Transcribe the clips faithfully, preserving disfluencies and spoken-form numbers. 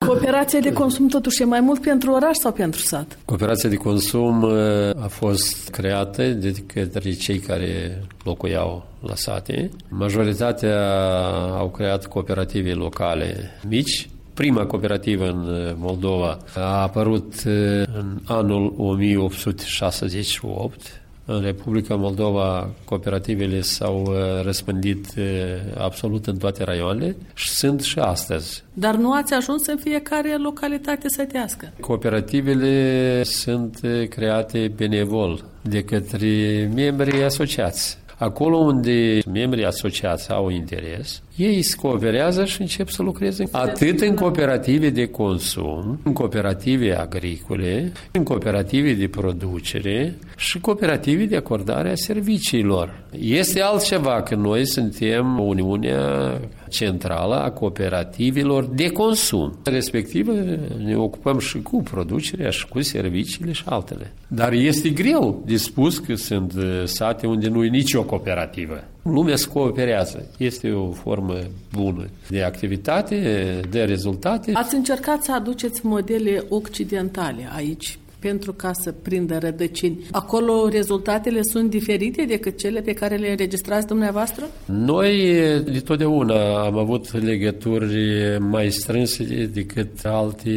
Cooperația de consum totuși e mai mult pentru oraș sau pentru sat? Cooperația de consum a fost creată de către cei care locuiau la sate. Majoritatea au creat cooperative locale mici. Prima cooperativă în Moldova a apărut în anul o mie opt sute șaizeci și opt. În Republica Moldova, cooperativele s-au răspândit absolut în toate raioanele și sunt și astăzi. Dar nu ați ajuns în fiecare localitate sătească? Cooperativele sunt create benevol de către membrii asociați. Acolo unde membrii asociați au interes, ei se cooperează și încep să lucreze atât în cooperative de consum, în cooperative agricole, în cooperative de producere și cooperative de acordare a serviciilor. Este altceva că noi suntem Uniunea Centrală a Cooperativelor de Consum. Respectiv ne ocupăm și cu producerea și cu serviciile și altele. Dar este greu de spus că sunt sate unde nu e nicio cooperativă. Lumea se cooperează. Este o formă bună de activitate, de rezultate. Ați încercat să aduceți modele occidentale aici pentru ca să prindă rădăcini. Acolo rezultatele sunt diferite decât cele pe care le înregistrați dumneavoastră? Noi de totdeauna am avut legături mai strânse decât alte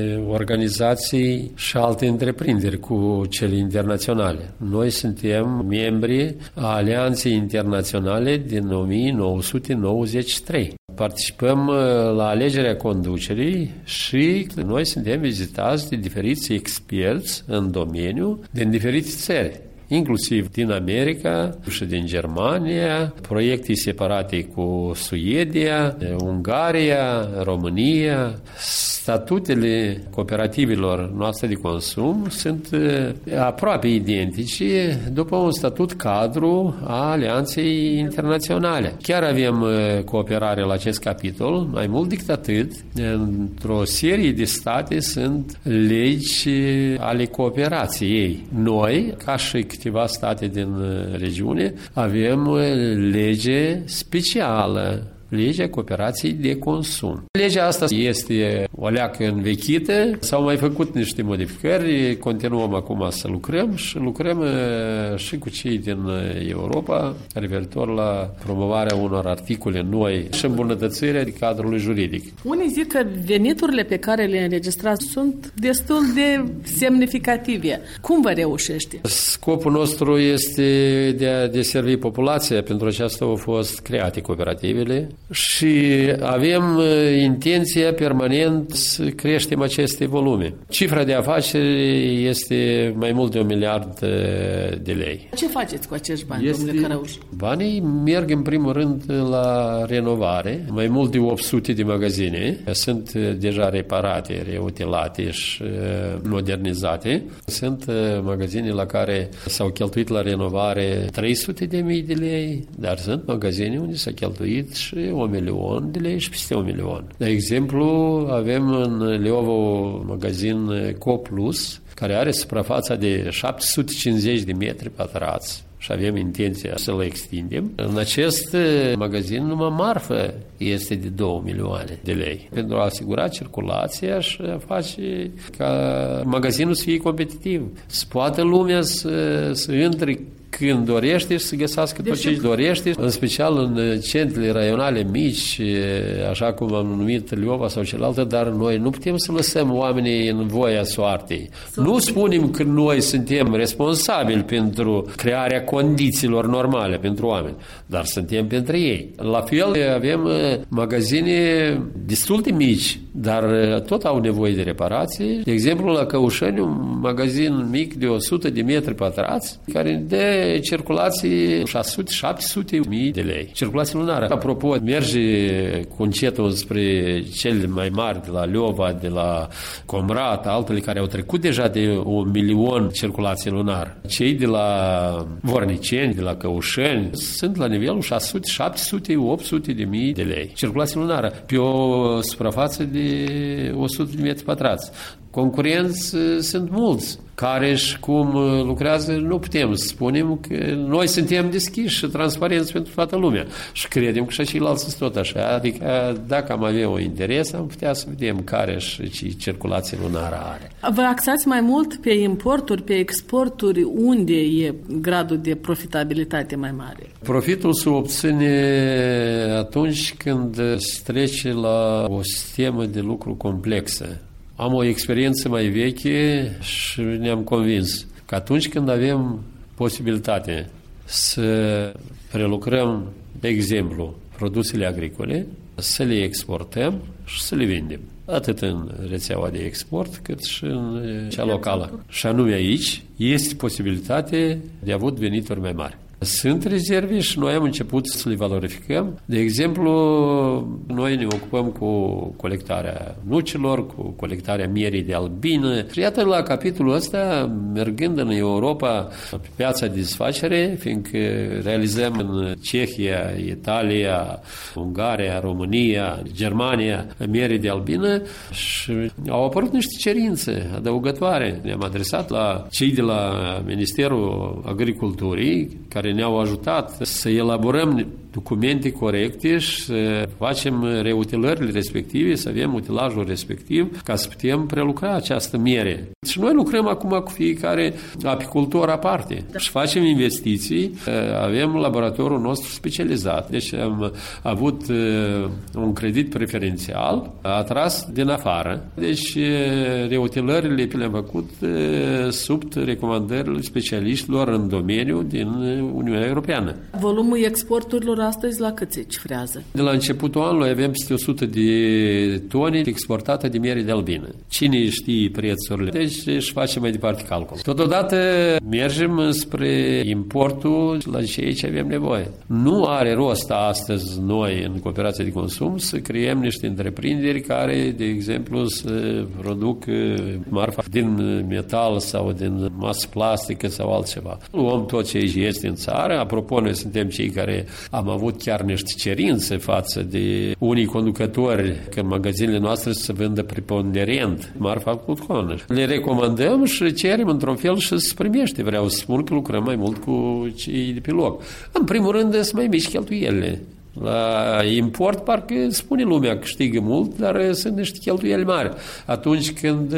organizații și alte întreprinderi cu cele internaționale. Noi suntem membri a Alianței Internaționale din o mie nouă sute nouăzeci și trei. Participăm la alegerea conducerii și noi suntem vizitați de diferiți experți în domeniu din diferite țări, inclusiv din America și din Germania, proiecte separate cu Suedia, Ungaria, România. Statutele cooperativelor noastre de consum sunt aproape identice după un statut cadru a Alianței Internaționale. Chiar avem cooperare la acest capitol, mai mult decât atât, într-o serie de state sunt legi ale cooperației. Noi, ca și câteva state din regiune, avem lege specială, legea cooperației de consum. Legea asta este o leacă învechită, s-au mai făcut niște modificări, continuăm acum să lucrăm și lucrăm și cu cei din Europa referitor la promovarea unor articole noi și îmbunătățirea cadrului juridic. Unii zic că veniturile pe care le înregistrați sunt destul de semnificative. Cum vă reușește? Scopul nostru este de a deservi populația, pentru aceasta au fost create cooperativele și avem intenția permanent să creștem aceste volume. Cifra de afaceri este mai mult de un miliard de lei. Ce faceți cu acești bani, este, domnule Cărăuș? Banii merg în primul rând la renovare. Mai mult de opt sute de magazine sunt deja reparate, reutilate și modernizate. Sunt magazine la care s-au cheltuit la renovare trei sute de mii de lei, dar sunt magazine unde s-a cheltuit și un milion de lei și peste un milion. De exemplu, avem în Leova un magazin CoPlus, care are suprafața de șapte sute cincizeci de metri pătrați și avem intenția să-l extindem. În acest magazin numai marfă este de două milioane de lei pentru a asigura circulația și a face ca magazinul să fie competitiv. Să poată lumea să, să intre când dorește și să găsească tot ce își dorește, în special în centrele raionale mici, așa cum am numit Leova sau celălalt, dar noi nu putem să lăsăm oamenii în voia soartei. Nu spunem că noi suntem responsabili pentru crearea condițiilor normale pentru oameni, dar suntem pentru ei. La fel avem magazine destul de mici, dar tot au nevoie de reparații. De exemplu, la Căușeni, un magazin mic de o sută de metri pătrați, care dă circulații șase sute șapte sute mii de lei. Circulație lunară. Apropo, merge cu încetul spre cele mai mari de la Leova, de la Comrat, altele care au trecut deja de un milion circulație lunară. Cei de la Vorniceni, de la Căușeni, sunt la nivelul șase sute șapte sute opt sute de mii de lei. Circulație lunară pe o suprafață de o sută de metri pătrați. Concurenți sunt mulți. care și cum lucrează, nu putem să spunem că noi suntem deschiși și transparenți pentru toată lumea și credem că și ceilalți sunt tot așa. Adică dacă am avea un interes, am putea să vedem care și circulație lunară are. Vă axați mai mult pe importuri, pe exporturi, unde e gradul de profitabilitate mai mare? Profitul se obține atunci când se trece la o sistemă de lucru complexă. Am o experiență mai veche și ne-am convins că atunci când avem posibilitate să prelucrăm, de exemplu, produsele agricole, să le exportăm și să le vindem. Atât în rețeaua de export, cât și în cea locală. Și anume aici este posibilitate de avut venituri mai mari. Sunt rezerve și noi am început să le valorificăm. De exemplu, noi ne ocupăm cu colectarea nucilor, cu colectarea mierii de albină. Și iată, la capitolul ăsta, mergând în Europa, pe piața de desfacere, fiindcă realizăm în Cehia, Italia, Ungaria, România, Germania, mierii de albină și au apărut niște cerințe adăugătoare. Ne-am adresat la cei de la Ministerul Agriculturii, care ne-au ajutat să elaborăm documente corecte și să facem reutilările respective, să avem utilajul respectiv ca să putem prelucra această miere. Și noi lucrăm acum cu fiecare apicultor aparte și facem investiții. Avem laboratorul nostru specializat. Deci am avut un credit preferențial atras din afară. Deci reutilările pe le-am făcut sub recomandările specialiștilor în domeniu din Uniunea Europeană. Volumul exporturilor astăzi la cât se cifrează? De la începutul anului avem peste o sută de tone exportate de miere de albină. Cine știe prețurile? Deci își face mai departe calcul. Totodată mergem spre importul la ceea ce avem nevoie. Nu are rost astăzi noi în cooperație de consum să creăm niște întreprinderi care, de exemplu, să produc marfa din metal sau din masă plastică sau altceva. Luăm tot ce este în țară. Apropo, noi suntem cei care am avut chiar niște cerințe față de unii conducători că în magazinele noastre se vândă preponderent marfa autohtonă. Le recomandăm și cerem într-un fel și se primește. Vreau să spun că lucrăm mai mult cu cei de pe loc. În primul rând, sunt mai mici cheltuielile. La import, parcă spune lumea că câștigă mult, dar sunt niște cheltuieli mari. Atunci când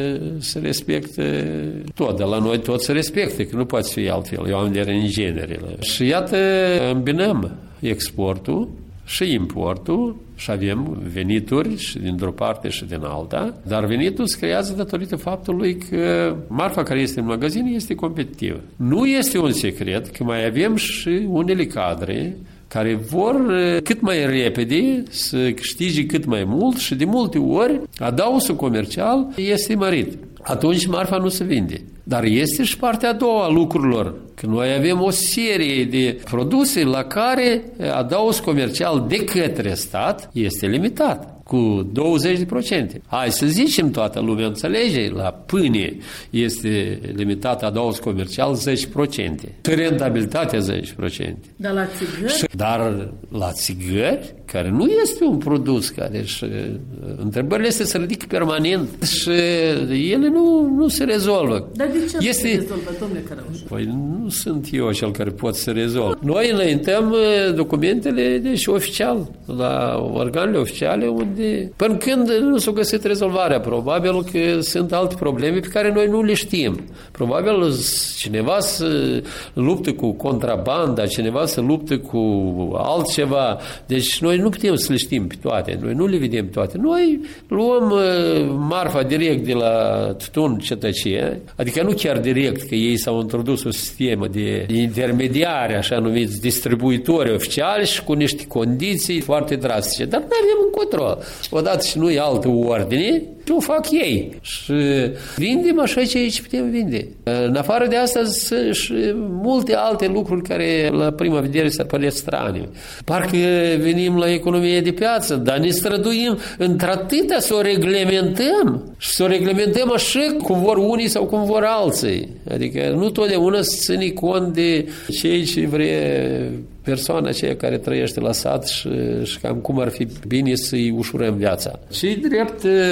se respectă tot, de la noi tot se respectă, că nu poate fi altfel. Eu am de în generele. Și iată, îmbinăm exportul și importul și avem venituri și dintr-o parte și din alta, dar venitul se creează datorită faptului că marfa care este în magazin este competitivă. Nu este un secret că mai avem și unele cadre care vor cât mai repede să câștige cât mai mult și de multe ori adausul comercial este mărit. Atunci marfa nu se vinde. Dar este și partea a doua a lucrurilor, că noi avem o serie de produse la care adausul comercial de către stat este limitat cu douăzeci la sută. Hai să zicem, toată lumea înțelege, la pâine este limitat adausul comercial zece la sută. Rentabilitatea zece la sută. Dar la țigări? Dar la țigări, care nu este un produs care și întrebările se se ridică permanent și ele nu, nu se rezolvă. Dar de ce este... se rezolvă, domnule Cărăuș? Păi nu sunt eu cel care pot să rezolv. Noi înaintăm documentele deci oficial, la organele oficiale unde până când nu s-a găsit rezolvarea. Probabil că sunt alte probleme pe care noi nu le știm. Probabil cineva să luptă cu contrabanda, cineva să luptă cu altceva. Deci noi nu putem să le știm pe toate. Noi nu le vedem toate. Noi luăm marfa direct de la tutun cetăție, adică nu chiar direct, că ei s-au introdus o sistemă de intermediare, așa numiți distribuitori oficiali și cu niște condiții foarte drastice. Dar nu avem încotro. Odată și nu e altă ordine, o fac ei. Și vindem așa ce aici putem vinde. În afară de asta sunt și multe alte lucruri care la prima vedere se pare strane. Parcă venim la economie de piață, dar ne străduim într-atâta să o reglementăm și să o reglementăm așa cum vor unii sau cum vor alții. Adică nu totdeauna să ține cont de cei ce vrea persoana aceea care trăiește la sat și, și cam cum ar fi bine să-i ușurăm viața. Și drept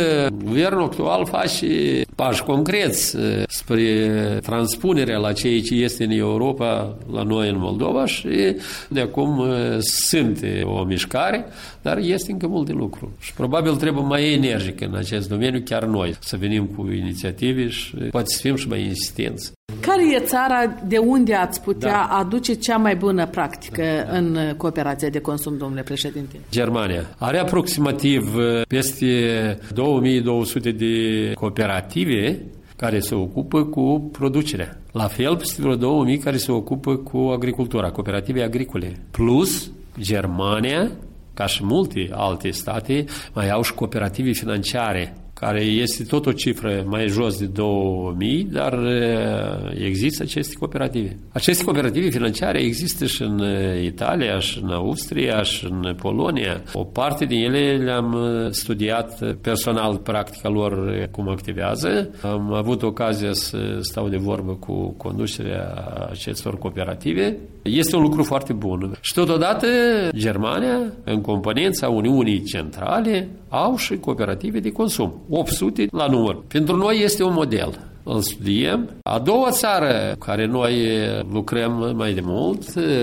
Guvernul actual face pași concreți spre transpunerea la ceea ce este în Europa, la noi în Moldova și de acum sunt o mișcare, dar este încă mult de lucru. Și probabil trebuie mai energic în acest domeniu, chiar noi, să venim cu inițiative și poate să fim și mai insistenți. Care e țara de unde ați putea da. aduce cea mai bună practică da. în cooperația de consum, domnule președinte? Germania. Are aproximativ peste două mii două sute de cooperative care se ocupă cu producerea. La fel, peste vreo două mii care se ocupă cu agricultura, cooperative agricole. Plus, Germania, ca și multe alte state, mai au și cooperative financiare, care este tot o cifră mai jos de două mii, dar există aceste cooperative. Aceste cooperative financiare există și în Italia, și în Austria, și în Polonia. O parte din ele le-am studiat personal, practica lor, cum activează. Am avut ocazia să stau de vorbă cu conducerea acestor cooperative. Este un lucru foarte bun. Și totodată Germania, în componența Uniunii Centrale, au și cooperative de consum. opt sute la număr. Pentru noi este un model. Îl studiem. A doua țară care noi lucrăm mai de mult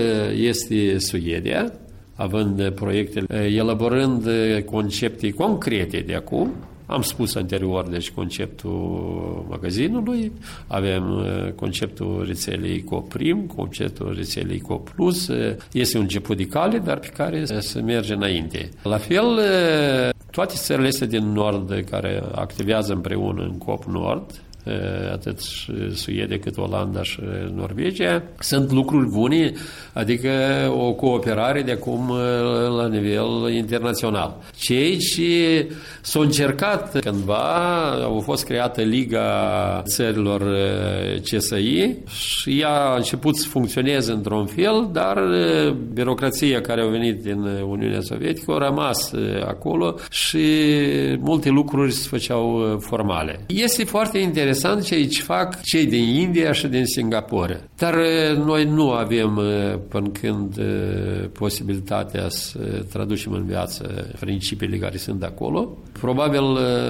este Suedia, având proiecte, elaborând concepte concrete de acum. Am spus anterior, deci, conceptul magazinului, avem conceptul rețelei Coprim, conceptul rețelei Coplus, este un început de cale, dar pe care să merge înainte. La fel, toate țările astea din Nord care activează împreună în Cop Nord, atât Suedia cât Olanda și Norvegia, sunt lucruri bune, adică o cooperare de acum la nivel internațional. Cei ce s-au încercat cândva, au fost creată Liga Țărilor C S I și ea a început să funcționeze într-un fel, dar birocrația care a venit din Uniunea Sovietică a rămas acolo și multe lucruri se făceau formale. Este foarte interesant interesant ce aici fac cei din India și din Singapore. Dar noi nu avem până când posibilitatea să traducem în viață principiile care sunt acolo. Probabil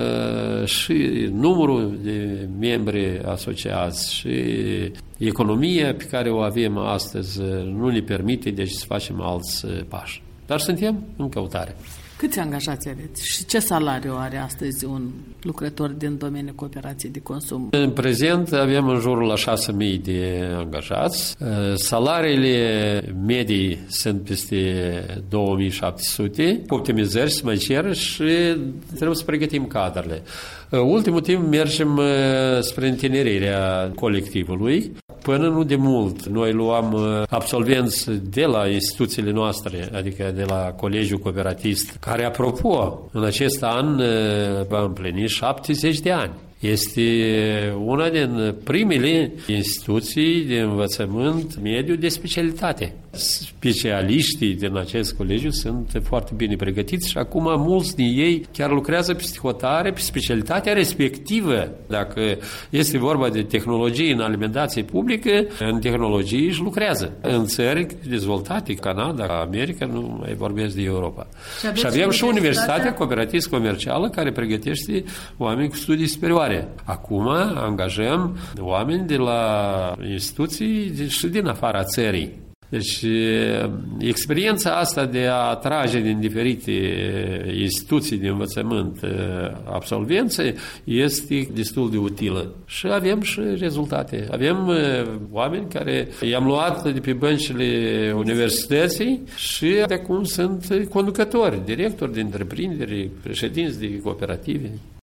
și numărul de membri asociați și economia pe care o avem astăzi nu ne permite deci să facem alți pași. Dar suntem în căutare. Câți angajați aveți și ce salariu are astăzi un lucrător din domeniul cooperației de consum? În prezent avem în jurul la șase mii de angajați. Salariile medii sunt peste două mii șapte sute. Optimizări se mai cer și trebuie să pregătim cadrele. Ultimul timp mergem spre întinerirea colectivului. Până nu de mult, noi luam absolvenți de la instituțiile noastre, adică de la Colegiul Cooperatist, care, apropo, în acest an va împlini șaptezeci de ani. Este una din primele instituții de învățământ mediu de specialitate. Specialiștii din acest colegiu sunt foarte bine pregătiți și acum mulți din ei chiar lucrează pe hotare, pe specialitatea respectivă. Dacă este vorba de tehnologie în alimentație publică, în tehnologie își lucrează. În țări dezvoltate, Canada, America, nu mai vorbesc de Europa. Și, și avem și Universitatea Cooperativă Comercială care pregătește oameni cu studii superioare. Acum angajăm oameni de la instituții și din afara țării. Deci, experiența asta de a atrage din diferite instituții de învățământ absolvențe este destul de utilă. Și avem și rezultate. Avem oameni care i-am luat de pe băncile universității și de acum sunt conducători, directori de întreprinderi, președinți de cooperative.